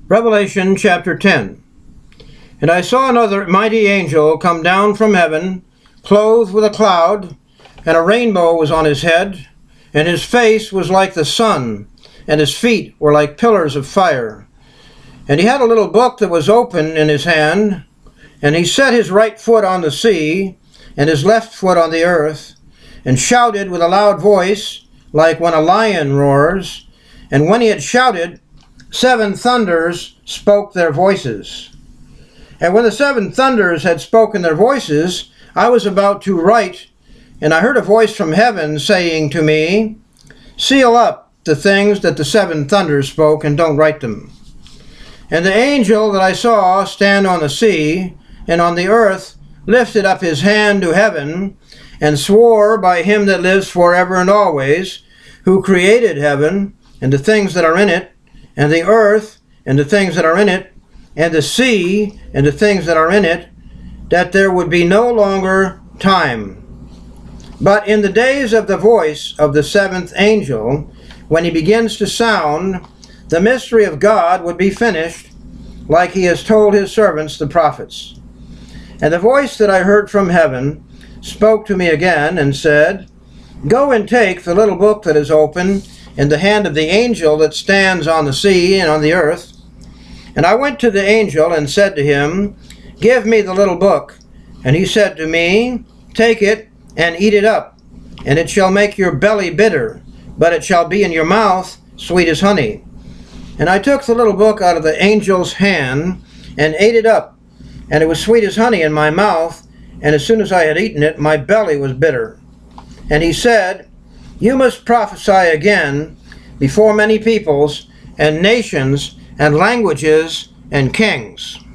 Revelation chapter 10. And I saw another mighty angel come down from heaven, clothed with a cloud, and a rainbow was on his head, and his face was like the sun, and his feet were like pillars of fire. And he had a little book that was open in his hand, and he set his right foot on the sea, and his left foot on the earth, and shouted with a loud voice, like when a lion roars. And when he had shouted, 7 thunders spoke their voices. And when the 7 thunders had spoken their voices, I was about to write, and I heard a voice from heaven saying to me, "Seal up the things that the 7 thunders spoke, and don't write them." And the angel that I saw stand on the sea and on the earth lifted up his hand to heaven, and swore by him that lives forever and always, who created heaven and the things that are in it, and the earth and the things that are in it, and the sea and the things that are in it, that there would be no longer time. But in the days of the voice of the 7th angel, when he begins to sound, the mystery of God would be finished, like he has told his servants the prophets. And the voice that I heard from heaven spoke to me again and said, "Go and take the little book that is open in the hand of the angel that stands on the sea and on the earth." And I went to the angel and said to him, "Give me the little book." And he said to me, "Take it and eat it up, and it shall make your belly bitter, but it shall be in your mouth sweet as honey." And I took the little book out of the angel's hand and ate it up, and it was sweet as honey in my mouth, and as soon as I had eaten it, my belly was bitter. And he said, "You must prophesy again before many peoples and nations and languages and kings."